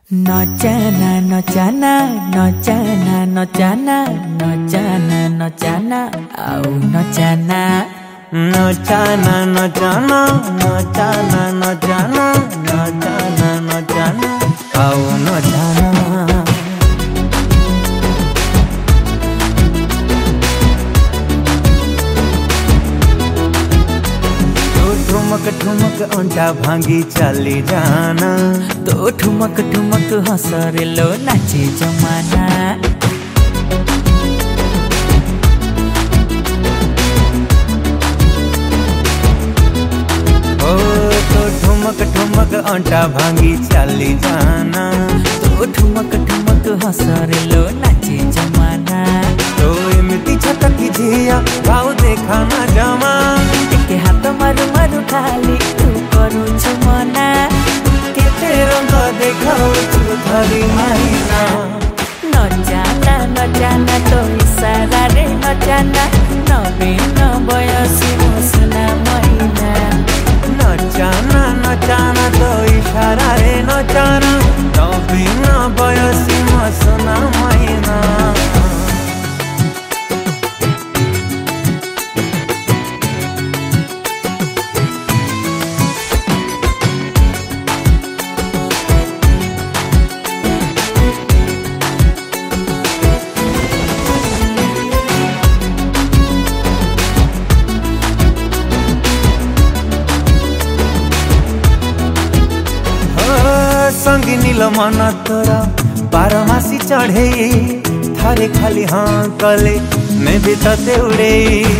नचाना नचाना नचाना नचाना नचाना नचाना आउ नचाना नचाना नचाना नचाना नचाना नचाना नचाना आउ नचाना। ठुमक ठुमक अंटा भांगी चली जाना, तो ठुमक ठुमक हंसरे लो नाचे जमाना। ओ तो ठुमक ठुमक अंटा भांगी चली जाना, तो ठुमक ठुमक हंसरे लो नाचे जमाना। तो एमती छटकी झिया भाव देखा ना जमा, के हाथ मारू मारू खाली तू करू मना। केते रंग देखाउछु धरी माइना, नचाना नचाना तो इशारा रे नचाना। नवीन बयसी मसना महिना, नचाना नचाना तो इशारा रे नचाना। नवीन बयसी मसना महिना। संगी नील मन तोरा बारमासी चढ़े, थारे खाली हाँ कले मैं भी तते उड़े।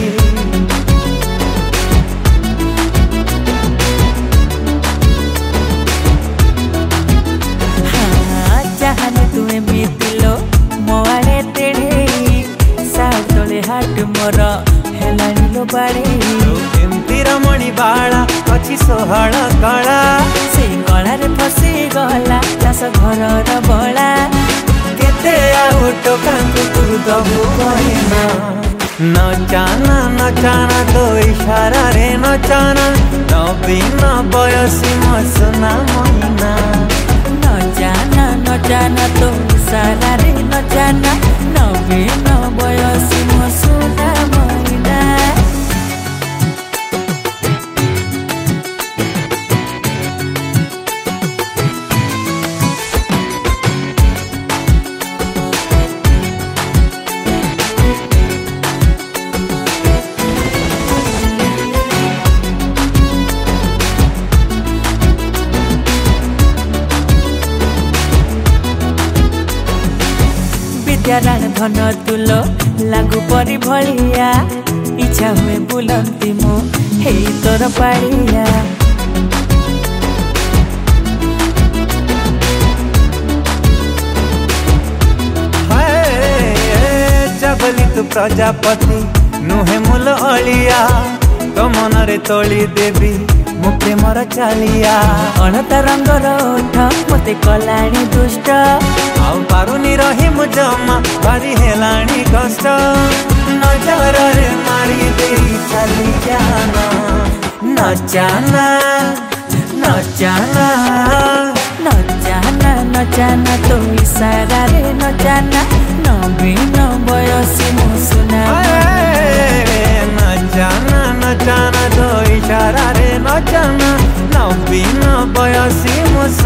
हाँ चाहने तुम्हें बीतिलो मोआड़े तेढ़े, साउ तोले हाट मोर हेलानी लो बाड़े। एमती रमणी बाड़ा अच्छी सोहळ कला, से गलारे फसी गला चाष घर बला। केते आउ टोकांकु तू दबु कहना। नचाना नचाना तो इशारा रे नचाना। नवीन बयसी मसना महिना, नचाना नचाना तो इशारा रे नचाना। नवीन बयसी मसना महिना। विद्याराण धन तुलो लागू परी भलिया, इच्छा हुए बुलंती मु हे तोर पाड़िया। जबली तू प्रजापति नुहे मूल अलिया, तो मनरे तोली देवी मो प्रेमर चालिया। अणता रंगर ओठ मते कलाणी दुष्ट, आउ पारुनी रही मु जमा भारी हेलाणी कष्ट। नजर रे मारी दे चली जाना। नचाना नचाना नचाना नचाना तो इशारा रे नचाना। नवीन बयसी मुसना नचाना नचाना तो इशारा रे नचाना। नवीन बयसी मुसना।